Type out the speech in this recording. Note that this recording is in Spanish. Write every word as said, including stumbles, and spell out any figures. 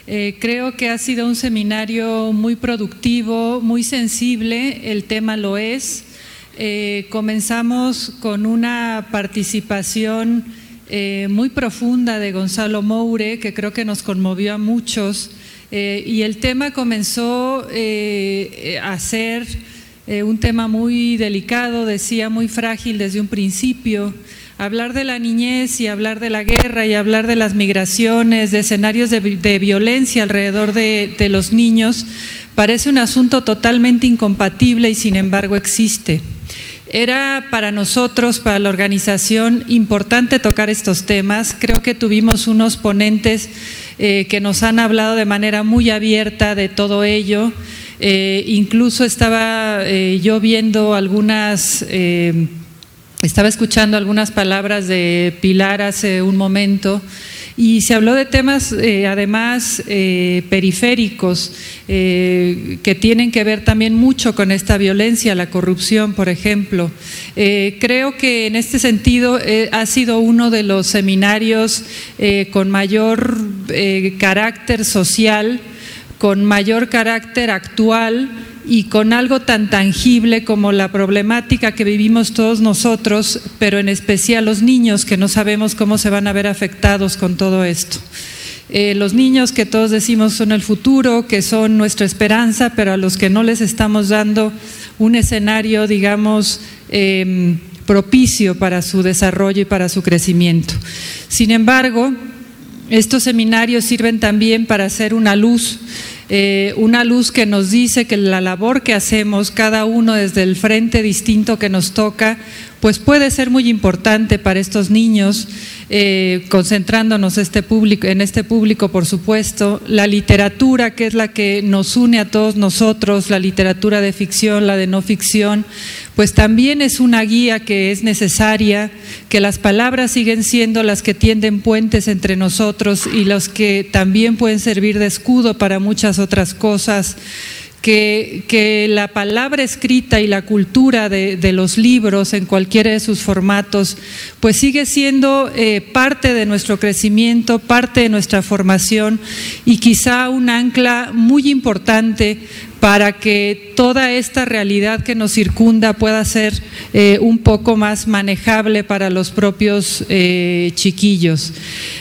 Eh, creo que ha sido un seminario muy productivo, muy sensible, el tema lo es. Eh, comenzamos con una participación eh, muy profunda de Gonzalo Moure, que creo que nos conmovió a muchos, eh, y el tema comenzó eh, a ser eh, un tema muy delicado, decía, muy frágil desde un principio. Hablar de la niñez y hablar de la guerra y hablar de las migraciones, de escenarios de, de violencia alrededor de, de los niños, parece un asunto totalmente incompatible y sin embargo existe. Era para nosotros, para la organización, importante tocar estos temas. Creo que tuvimos unos ponentes eh, que nos han hablado de manera muy abierta de todo ello. Eh, incluso estaba eh, yo viendo algunas... Eh, Estaba escuchando algunas palabras de Pilar hace un momento y se habló de temas eh, además eh, periféricos eh, que tienen que ver también mucho con esta violencia, la corrupción, por ejemplo. Eh, creo que en este sentido eh, ha sido uno de los seminarios eh, con mayor eh, carácter social, con mayor carácter actual y con algo tan tangible como la problemática que vivimos todos nosotros, pero en especial los niños que no sabemos cómo se van a ver afectados con todo esto. Eh, los niños que todos decimos son el futuro, que son nuestra esperanza, pero a los que no les estamos dando un escenario, digamos, eh, propicio para su desarrollo y para su crecimiento. Sin embargo, estos seminarios sirven también para hacer una luz, Eh, una luz que nos dice que la labor que hacemos, cada uno desde el frente distinto que nos toca, pues puede ser muy importante para estos niños, eh, concentrándonos este público, en este público, por supuesto. La literatura, que es la que nos une a todos nosotros, la literatura de ficción, la de no ficción, pues también es una guía que es necesaria, que las palabras siguen siendo las que tienden puentes entre nosotros y los que también pueden servir de escudo para muchas otras cosas, que, que la palabra escrita y la cultura de, de los libros en cualquiera de sus formatos, pues sigue siendo eh, parte de nuestro crecimiento, parte de nuestra formación y quizá un ancla muy importante para que toda esta realidad que nos circunda pueda ser eh, un poco más manejable para los propios eh, chiquillos.